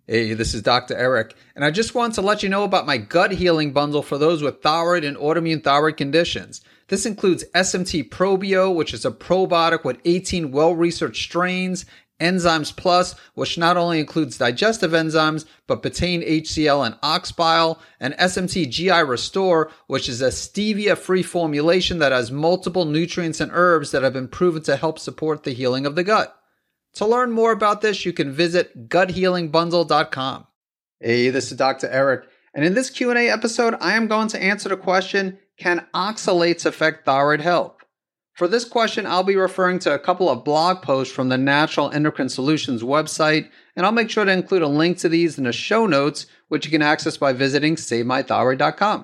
Hey, this is Dr. Eric, and I just want to let you know about my gut healing bundle for those with thyroid and autoimmune thyroid conditions. This includes SMT Probio, which is a probiotic with 18 well-researched strains, Enzymes Plus, which not only includes digestive enzymes, but betaine, HCl, and ox bile, and SMT GI Restore, which is a stevia-free formulation that has multiple nutrients and herbs that have been proven to help support the healing of the gut. To learn more about this, you can visit guthealingbundle.com. Hey, this is Dr. Eric, and in this Q&A episode, I am going to answer the question, can oxalates affect thyroid health? For this question, I'll be referring to a couple of blog posts from the Natural Endocrine Solutions website, and I'll make sure to include a link to these in the show notes, which you can access by visiting SaveMyThyroid.com.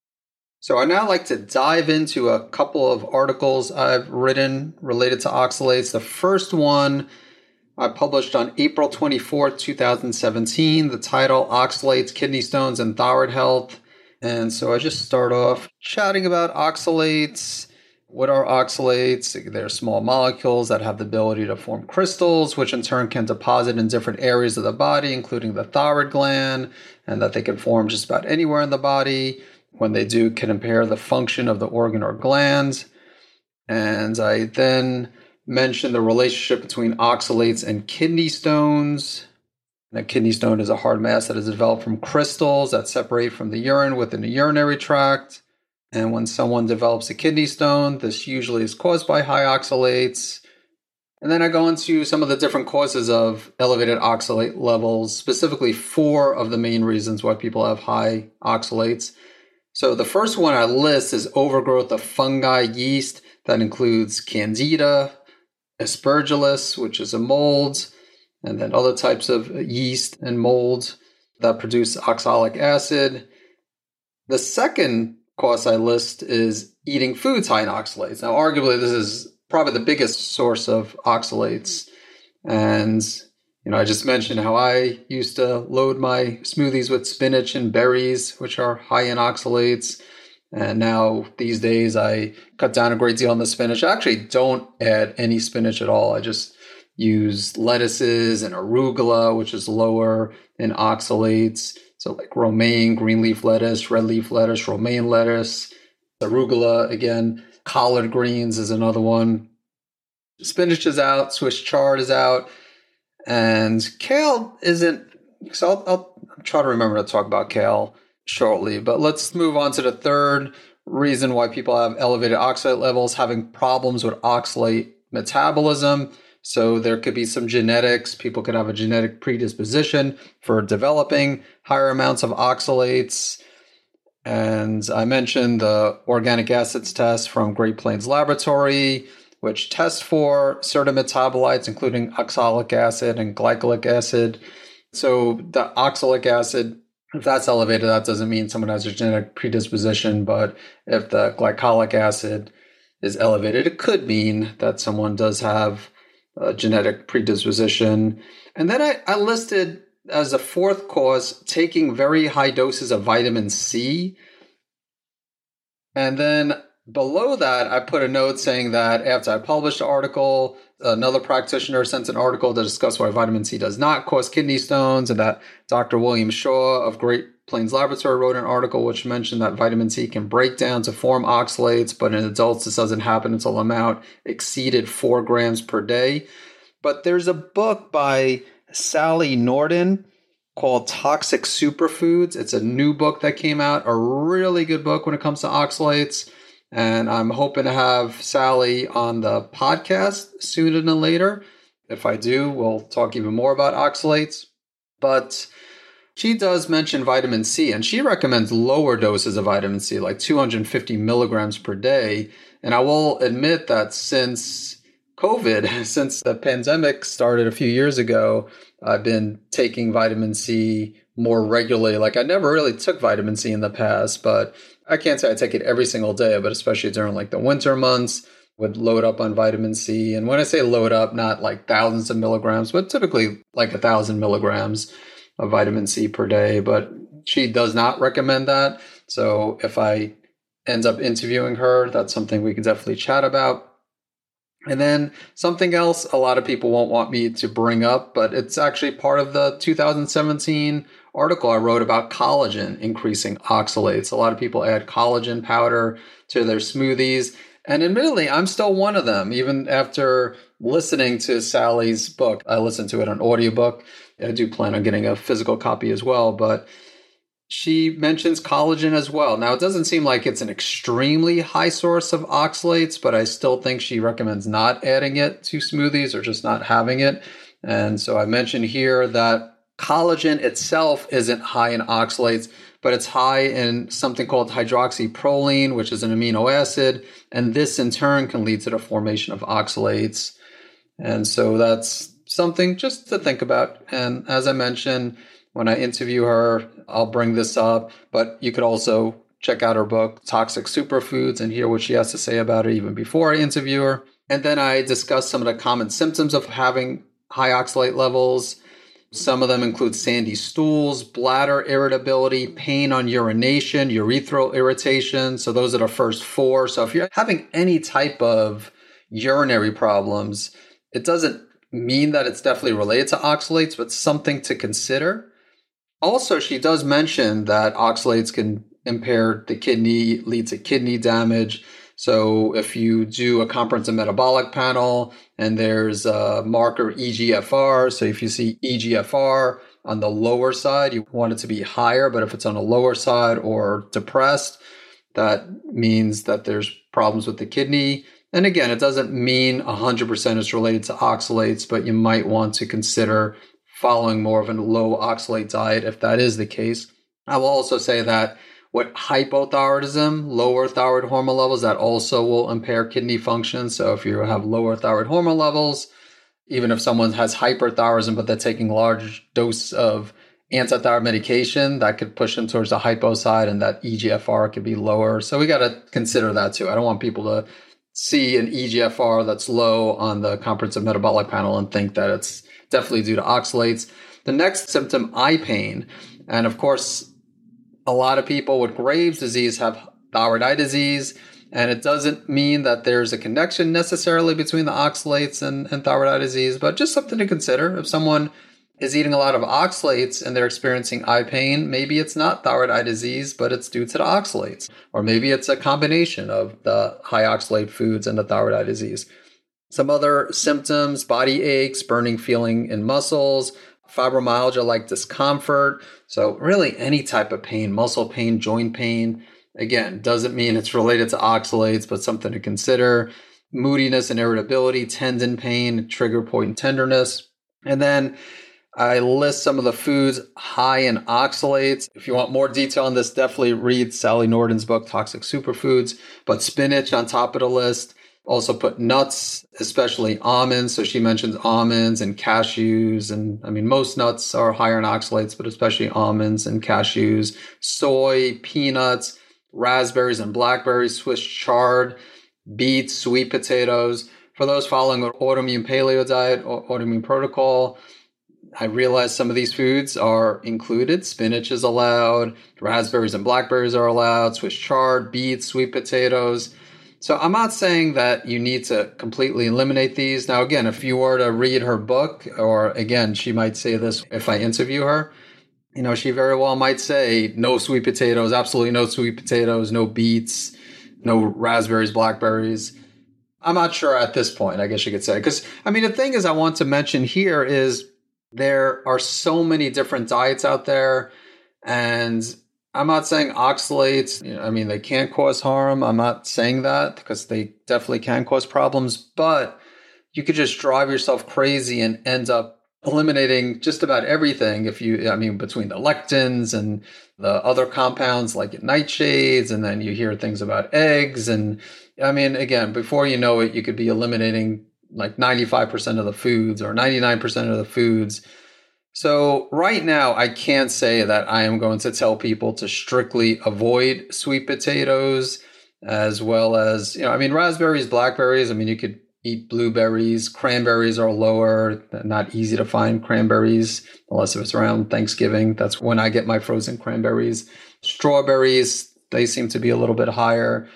So I'd now like to dive into a couple of articles I've written related to oxalates. The first one I published on April 24th, 2017, the title, Oxalates, Kidney Stones, and Thyroid Health. And so I just start off chatting about oxalates. What are oxalates? They're small molecules that have the ability to form crystals, which in turn can deposit in different areas of the body, including the thyroid gland, and that they can form just about anywhere in the body. When they do, can impair the function of the organ or gland. And I then mentioned the relationship between oxalates and kidney stones. A kidney stone is a hard mass that is developed from crystals that separate from the urine within the urinary tract. And when someone develops a kidney stone, this usually is caused by high oxalates. And then I go into some of the different causes of elevated oxalate levels, specifically 4 of the main reasons why people have high oxalates. So the first one I list is overgrowth of fungi yeast that includes Candida, Aspergillus, which is a mold, and then other types of yeast and molds that produce oxalic acid. The second cause I list is eating foods high in oxalates. Now, arguably, this is probably the biggest source of oxalates. And, I just mentioned how I used to load my smoothies with spinach and berries, which are high in oxalates. And now these days I cut down a great deal on the spinach. I actually don't add any spinach at all. I just use lettuces and arugula, which is lower in oxalates. So like romaine, green leaf lettuce, red leaf lettuce, romaine lettuce, arugula, again, collard greens is another one. Spinach is out, Swiss chard is out, and kale isn't. So I'll try to remember to talk about kale shortly, but let's move on to the third reason why people have elevated oxalate levels, having problems with oxalate metabolism. So there could be some genetics. People could have a genetic predisposition for developing higher amounts of oxalates. And I mentioned the organic acids test from Great Plains Laboratory, which tests for certain metabolites, including oxalic acid and glycolic acid. So the oxalic acid, if that's elevated, that doesn't mean someone has a genetic predisposition. But if the glycolic acid is elevated, it could mean that someone does have a genetic predisposition. And then I listed as a fourth cause, taking very high doses of vitamin C. And then below that, I put a note saying that after I published the article, another practitioner sent an article to discuss why vitamin C does not cause kidney stones, and that Dr. William Shaw of Great Plains Laboratory wrote an article which mentioned that vitamin C can break down to form oxalates, but in adults this doesn't happen until the amount exceeded 4 grams per day. But there's a book by Sally Norden called Toxic Superfoods. It's a new book that came out, a really good book when it comes to oxalates. And I'm hoping to have Sally on the podcast sooner than later. If I do, we'll talk even more about oxalates. But she does mention vitamin C, and she recommends lower doses of vitamin C, like 250 milligrams per day. And I will admit that since COVID, since the pandemic started a few years ago, I've been taking vitamin C more regularly. Like I never really took vitamin C in the past, but I can't say I take it every single day, but especially during like the winter months, would load up on vitamin C. And when I say load up, not like thousands of milligrams, but typically like 1,000 milligrams of vitamin C per day. But she does not recommend that. So if I end up interviewing her, that's something we could definitely chat about. And then something else a lot of people won't want me to bring up, but it's actually part of the 2017 article I wrote about collagen increasing oxalates. A lot of people add collagen powder to their smoothies. And admittedly, I'm still one of them, even after listening to Sally's book. I listened to it on audiobook. I do plan on getting a physical copy as well, but she mentions collagen as well. Now, it doesn't seem like it's an extremely high source of oxalates, but I still think she recommends not adding it to smoothies or just not having it. And so I mentioned here that collagen itself isn't high in oxalates, but it's high in something called hydroxyproline, which is an amino acid. And this in turn can lead to the formation of oxalates. And so that's something just to think about. And as I mentioned, when I interview her, I'll bring this up, but you could also check out her book, Toxic Superfoods, and hear what she has to say about it even before I interview her. And then I discuss some of the common symptoms of having high oxalate levels. Some of them include sandy stools, bladder irritability, pain on urination, urethral irritation. So those are the first four. So if you're having any type of urinary problems, it doesn't mean that it's definitely related to oxalates, but something to consider. Also, she does mention that oxalates can impair the kidney, lead to kidney damage. So if you do a comprehensive metabolic panel and there's a marker EGFR, so if you see EGFR on the lower side, you want it to be higher, but if it's on the lower side or depressed, that means that there's problems with the kidney. And again, it doesn't mean 100% it's related to oxalates, but you might want to consider following more of a low oxalate diet if that is the case. I will also say that with hypothyroidism, lower thyroid hormone levels, that also will impair kidney function. So if you have lower thyroid hormone levels, even if someone has hyperthyroidism, but they're taking large dose of antithyroid medication, that could push them towards the hypo side, and that EGFR could be lower. So we got to consider that too. I don't want people to see an EGFR that's low on the comprehensive metabolic panel and think that it's definitely due to oxalates. The next symptom, eye pain. And of course, a lot of people with Graves' disease have thyroid eye disease, and it doesn't mean that there's a connection necessarily between the oxalates and thyroid eye disease, but just something to consider. If someone is eating a lot of oxalates and they're experiencing eye pain, maybe it's not thyroid eye disease, but it's due to the oxalates. Or maybe it's a combination of the high oxalate foods and the thyroid eye disease. Some other symptoms, body aches, burning feeling in muscles, fibromyalgia like discomfort. So really any type of pain, muscle pain, joint pain. Again, doesn't mean it's related to oxalates, but something to consider. Moodiness and irritability, tendon pain, trigger point tenderness. And then I list some of the foods high in oxalates. If you want more detail on this, definitely read Sally Norden's book, Toxic Superfoods. But spinach on top of the list. Also put nuts, especially almonds. So she mentions almonds and cashews. And I mean, most nuts are higher in oxalates, but especially almonds and cashews. Soy, peanuts, raspberries and blackberries, Swiss chard, beets, sweet potatoes. For those following an autoimmune paleo diet or autoimmune protocol, I realize some of these foods are included. Spinach is allowed, raspberries and blackberries are allowed, Swiss chard, beets, sweet potatoes. So I'm not saying that you need to completely eliminate these. Now, again, if you were to read her book, or again, she might say this if I interview her, you know, she very well might say no sweet potatoes, absolutely no sweet potatoes, no beets, no raspberries, blackberries. I'm not sure at this point, I guess you could say. Because, I mean, the thing is I want to mention here is there are so many different diets out there, and I'm not saying oxalates, I mean, they can't cause harm. I'm not saying that because they definitely can cause problems, but you could just drive yourself crazy and end up eliminating just about everything between the lectins and the other compounds like nightshades, and then you hear things about eggs. And I mean, again, before you know it, you could be eliminating like 95% of the foods or 99% of the foods. So right now, I can't say that I am going to tell people to strictly avoid sweet potatoes, as well as, raspberries, blackberries. I mean, you could eat blueberries. Cranberries are lower. They're not easy to find cranberries unless it's around Thanksgiving. That's when I get my frozen cranberries. Strawberries, they seem to be a little bit higher.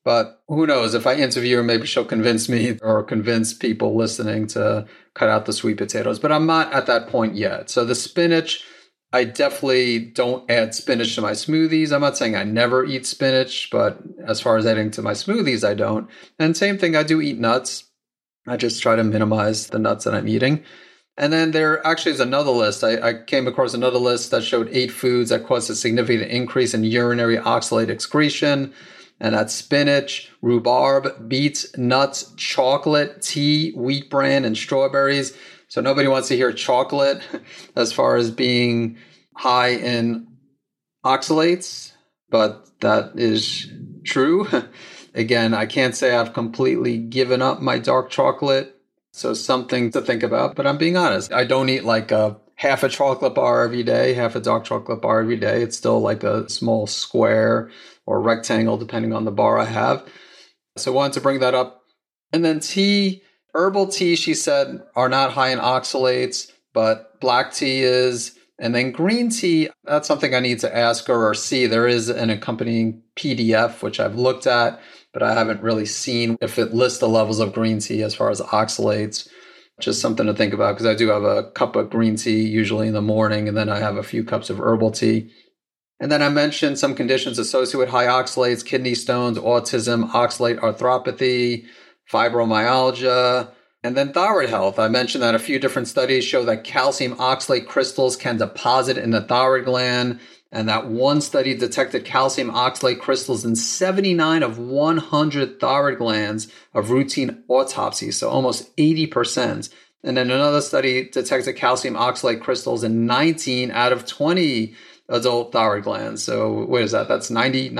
But who knows? If I interview her, maybe she'll convince me or convince people listening to cut out the sweet potatoes. But I'm not at that point yet. So the spinach, I definitely don't add spinach to my smoothies. I'm not saying I never eat spinach, but as far as adding to my smoothies, I don't. And same thing, I do eat nuts. I just try to minimize the nuts that I'm eating. And then there actually is another list. I came across another list that showed 8 foods that cause a significant increase in urinary oxalate excretion. And that's spinach, rhubarb, beets, nuts, chocolate, tea, wheat bran, and strawberries. So nobody wants to hear chocolate as far as being high in oxalates, but that is true. Again, I can't say I've completely given up my dark chocolate. So something to think about, but I'm being honest. I don't eat like a half a chocolate bar every day, half a dark chocolate bar every day. It's still like a small square or rectangle, depending on the bar I have. So I wanted to bring that up. And then tea, herbal tea, she said, are not high in oxalates, but black tea is. And then green tea, that's something I need to ask her or see. There is an accompanying PDF, which I've looked at, but I haven't really seen if it lists the levels of green tea as far as oxalates. Just something to think about, because I do have a cup of green tea usually in the morning, and then I have a few cups of herbal tea. And then I mentioned some conditions associated with high oxalates: kidney stones, autism, oxalate arthropathy, fibromyalgia, and then thyroid health. I mentioned that a few different studies show that calcium oxalate crystals can deposit in the thyroid gland, and that one study detected calcium oxalate crystals in 79 of 100 thyroid glands of routine autopsy, so almost 80%. And then another study detected calcium oxalate crystals in 19 out of 20 adult thyroid glands. So what is that? That's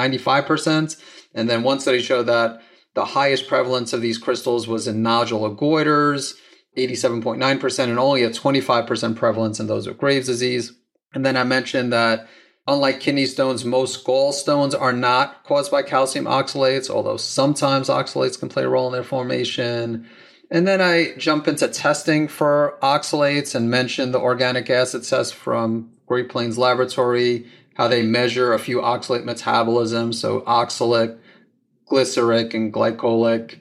95%. And then one study showed that the highest prevalence of these crystals was in nodular goiters, 87.9%, and only a 25% prevalence in those with Graves' disease. And then I mentioned that unlike kidney stones, most gallstones are not caused by calcium oxalates, although sometimes oxalates can play a role in their formation. And then I jump into testing for oxalates and mention the organic acid test from Great Plains Laboratory, how they measure a few oxalate metabolisms, so oxalic, glyceric, and glycolic.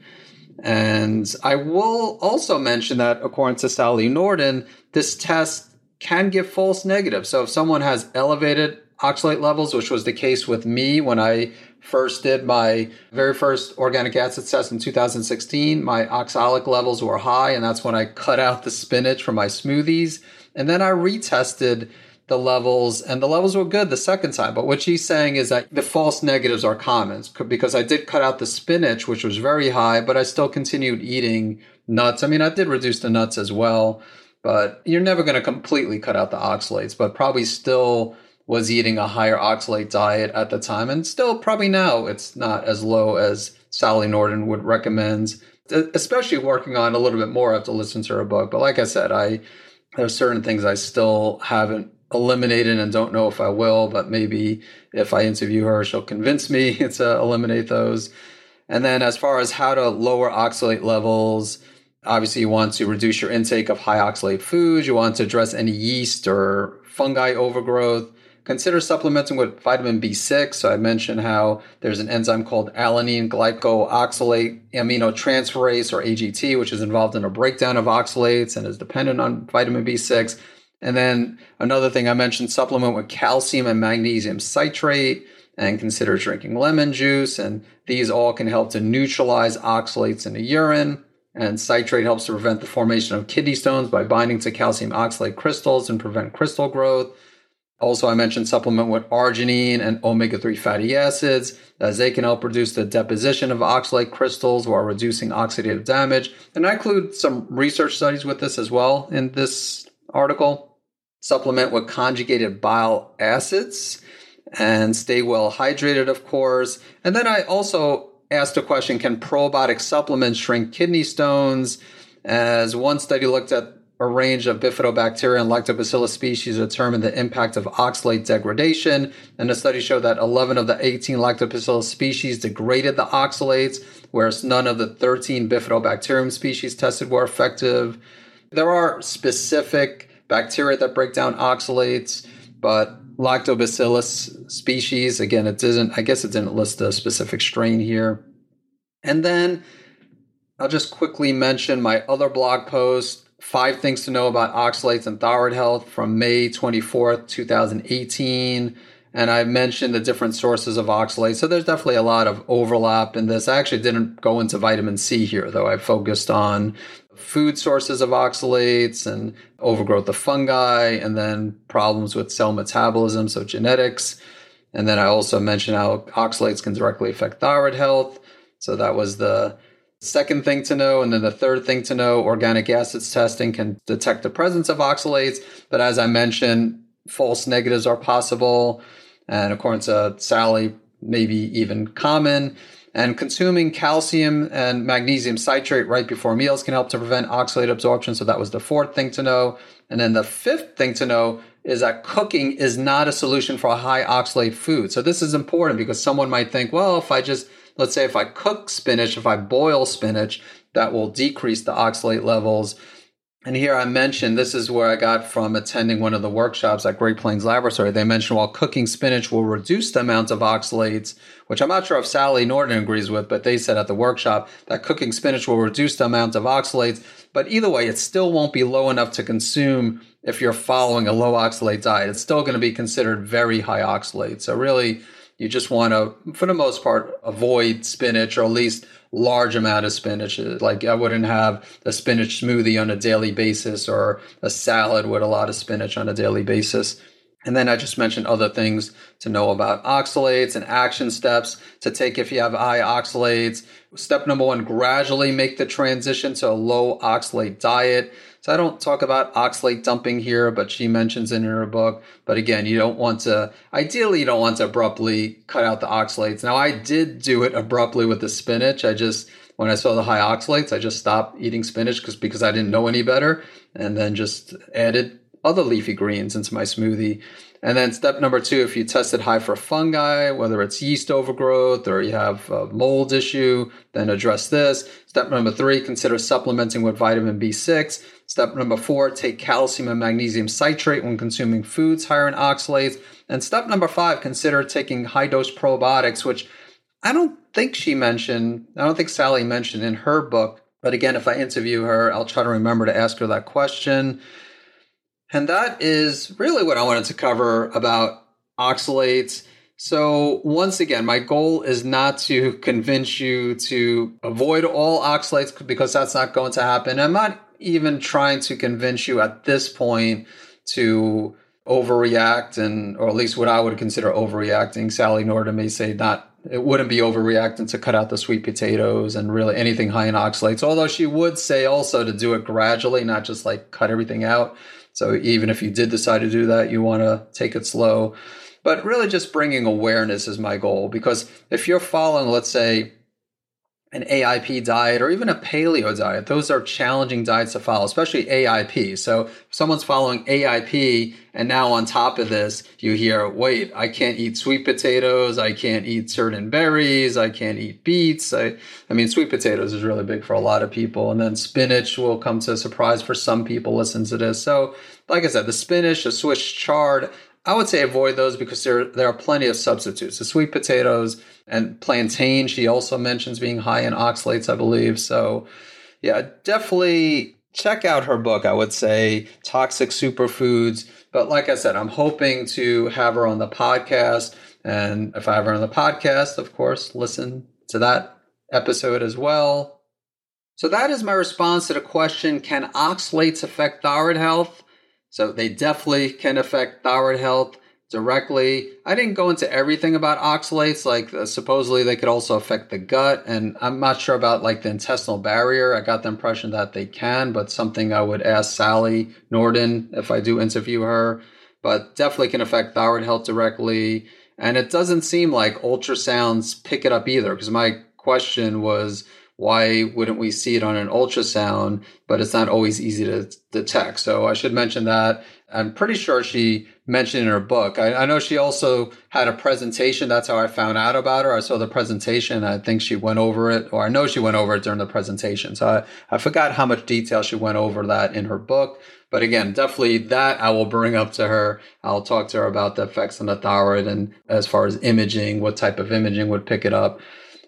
And I will also mention that according to Sally Norden, this test can give false negatives. So if someone has elevated oxalate levels, which was the case with me when I first did my very first organic acid test in 2016, my oxalic levels were high, and that's when I cut out the spinach from my smoothies. And then I retested the levels, and the levels were good the second time. But what she's saying is that the false negatives are common, because I did cut out the spinach, which was very high, but I still continued eating nuts. I mean, I did reduce the nuts as well, but you're never going to completely cut out the oxalates, but probably still was eating a higher oxalate diet at the time. And still probably now it's not as low as Sally Norden would recommend, especially working on a little bit more. I have to listen to her book. But like I said, there's certain things I still haven't eliminated and don't know if I will, but maybe if I interview her, she'll convince me to eliminate those. And then as far as how to lower oxalate levels, obviously you want to reduce your intake of high oxalate foods. You want to address any yeast or fungi overgrowth. Consider supplementing with vitamin B6. So I mentioned how there's an enzyme called alanine glycoxylate aminotransferase, or AGT, which is involved in a breakdown of oxalates and is dependent on vitamin B6. And then another thing I mentioned, supplement with calcium and magnesium citrate, and consider drinking lemon juice. And these all can help to neutralize oxalates in the urine. And citrate helps to prevent the formation of kidney stones by binding to calcium oxalate crystals and prevent crystal growth. Also, I mentioned supplement with arginine and omega-3 fatty acids, as they can help reduce the deposition of oxalate crystals while reducing oxidative damage. And I include some research studies with this as well in this article. Supplement with conjugated bile acids and stay well hydrated, of course. And then I also asked a question, can probiotic supplements shrink kidney stones? As one study looked at a range of bifidobacteria and lactobacillus species to determine the impact of oxalate degradation. And the study showed that 11 of the 18 lactobacillus species degraded the oxalates, whereas none of the 13 bifidobacterium species tested were effective. There are specific bacteria that break down oxalates, but lactobacillus species, again, I guess it didn't list a specific strain here. And then I'll just quickly mention my other blog post, 5 Things to Know About Oxalates and Thyroid Health from May 24th, 2018. And I mentioned the different sources of oxalates. So there's definitely a lot of overlap in this. I actually didn't go into vitamin C here, though. I focused on food sources of oxalates and overgrowth of fungi, and then problems with cell metabolism, so genetics. And then I also mentioned how oxalates can directly affect thyroid health. So that was the second thing to know. And then the third thing to know, organic acids testing can detect the presence of oxalates. But as I mentioned, false negatives are possible. And according to Sally, maybe even common. And consuming calcium and magnesium citrate right before meals can help to prevent oxalate absorption. So that was the fourth thing to know. And then the fifth thing to know is that cooking is not a solution for a high oxalate food. So this is important because someone might think, well, let's say if I cook spinach, if I boil spinach, that will decrease the oxalate levels. And here I mentioned, this is where I got from attending one of the workshops at Great Plains Laboratory. They mentioned while cooking spinach will reduce the amount of oxalates, which I'm not sure if Sally Norton agrees with, but they said at the workshop that cooking spinach will reduce the amount of oxalates. But either way, it still won't be low enough to consume if you're following a low oxalate diet. It's still going to be considered very high oxalate. So really, you just want to, for the most part, avoid spinach, or at least large amount of spinach. Like I wouldn't have a spinach smoothie on a daily basis or a salad with a lot of spinach on a daily basis. And then I just mentioned other things to know about oxalates and action steps to take if you have high oxalates. Step number 1, gradually make the transition to a low oxalate diet. So I don't talk about oxalate dumping here, but she mentions it in her book. But again, ideally you don't want to abruptly cut out the oxalates. Now I did do it abruptly with the spinach. When I saw the high oxalates, I just stopped eating spinach because I didn't know any better, and then just added other leafy greens into my smoothie. And then step number 2, if you tested high for fungi, whether it's yeast overgrowth or you have a mold issue, then address this. Step number 3, consider supplementing with vitamin B6. Step number 4, take calcium and magnesium citrate when consuming foods higher in oxalates. And step number 5, consider taking high-dose probiotics, which I don't think Sally mentioned in her book. But again, if I interview her, I'll try to remember to ask her that question. And that is really what I wanted to cover about oxalates. So once again, my goal is not to convince you to avoid all oxalates, because that's not going to happen. I'm not even trying to convince you at this point to overreact, or at least what I would consider overreacting. Sally Norton may say it wouldn't be overreacting to cut out the sweet potatoes and really anything high in oxalates, although she would say also to do it gradually, not just like cut everything out. So even if you did decide to do that, you want to take it slow. But really just bringing awareness is my goal, because if you're following, let's say, an AIP diet or even a paleo diet, those are challenging diets to follow, especially AIP. So if someone's following AIP and now on top of this, you hear, wait, I can't eat sweet potatoes, I can't eat certain berries, I can't eat beets. I mean, sweet potatoes is really big for a lot of people. And then spinach will come to a surprise for some people listen to this. So like I said, the spinach, the Swiss chard, I would say avoid those because there are plenty of substitutes. The sweet potatoes and plantain, she also mentions being high in oxalates, I believe. So yeah, definitely check out her book, I would say, Toxic Superfoods. But like I said, I'm hoping to have her on the podcast. And if I have her on the podcast, of course, listen to that episode as well. So that is my response to the question, can oxalates affect thyroid health? So they definitely can affect thyroid health directly. I didn't go into everything about oxalates, supposedly they could also affect the gut. And I'm not sure about the intestinal barrier. I got the impression that they can, but something I would ask Sally Norton if I do interview her. But definitely can affect thyroid health directly. And it doesn't seem like ultrasounds pick it up either, because my question was, why wouldn't we see it on an ultrasound? But it's not always easy to detect. So I should mention that. I'm pretty sure she mentioned in her book. I know she also had a presentation. That's how I found out about her. I saw the presentation. I think she went over it, or I know she went over it during the presentation. So I forgot how much detail she went over that in her book. But again, definitely that I will bring up to her. I'll talk to her about the effects on the thyroid and as far as imaging, what type of imaging would pick it up.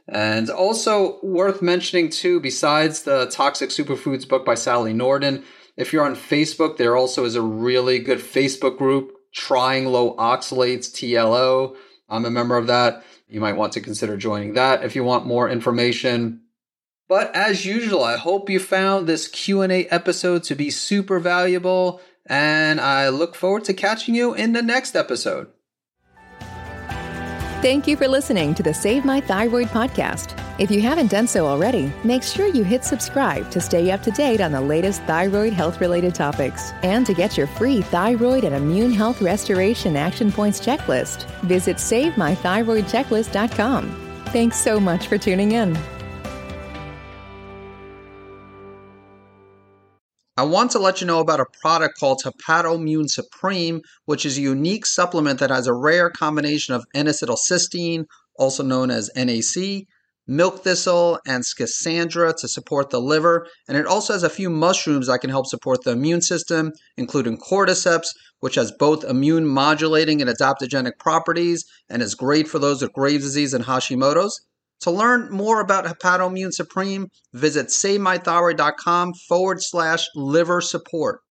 And also worth mentioning too, besides the Toxic Superfoods book by Sally Norden, if you're on Facebook, there also is a really good Facebook group, Trying Low Oxalates, TLO. I'm a member of that. You might want to consider joining that if you want more information. But as usual, I hope you found this Q&A episode to be super valuable, and I look forward to catching you in the next episode. Thank you for listening to the Save My Thyroid podcast. If you haven't done so already, make sure you hit subscribe to stay up to date on the latest thyroid health-related topics. And to get your free thyroid and immune health restoration action points checklist, visit SaveMyThyroidChecklist.com. Thanks so much for tuning in. I want to let you know about a product called Hepatoimmune Supreme, which is a unique supplement that has a rare combination of N-acetylcysteine, also known as NAC, milk thistle, and schisandra to support the liver. And it also has a few mushrooms that can help support the immune system, including cordyceps, which has both immune modulating and adaptogenic properties and is great for those with Graves' disease and Hashimoto's. To learn more about Hepatoimmune Supreme, visit SaveMyThyroid.com/liver support.